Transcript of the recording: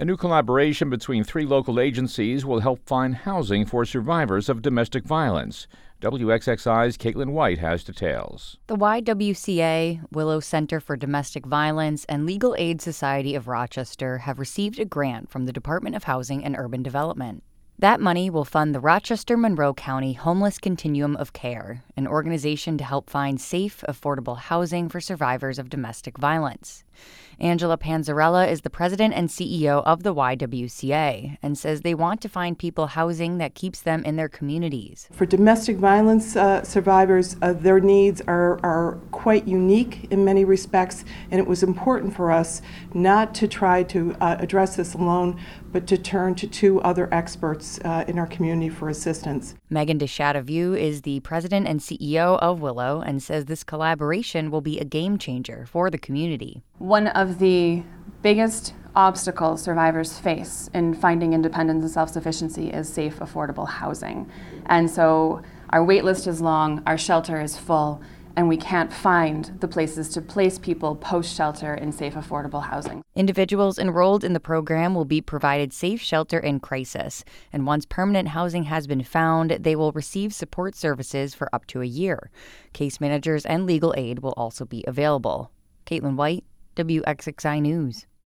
A new collaboration between 3 local agencies will help find housing for survivors of domestic violence. WXXI's Caitlin White has details. The YWCA, Willow Center for Domestic Violence, and Legal Aid Society of Rochester have received a grant from the Department of Housing and Urban Development. That money will fund the Rochester-Monroe County Homeless Continuum of Care, an organization to help find safe, affordable housing for survivors of domestic violence. Angela Panzarella is the president and CEO of the YWCA and says they want to find people housing that keeps them in their communities. For domestic violence survivors, their needs are quite unique in many respects, and it was important for us not to try to address this alone, but to turn to 2 other experts in our community for assistance. Megan DeChatavue is the president and CEO of Willow and says this collaboration will be a game changer for the community. One of the biggest obstacles survivors face in finding independence and self-sufficiency is safe, affordable housing. And so our wait list is long, our shelter is full, and we can't find the places to place people post-shelter in safe, affordable housing. Individuals enrolled in the program will be provided safe shelter in crisis, and once permanent housing has been found, they will receive support services for up to a year. Case managers and legal aid will also be available. Caitlin White, WXXI News.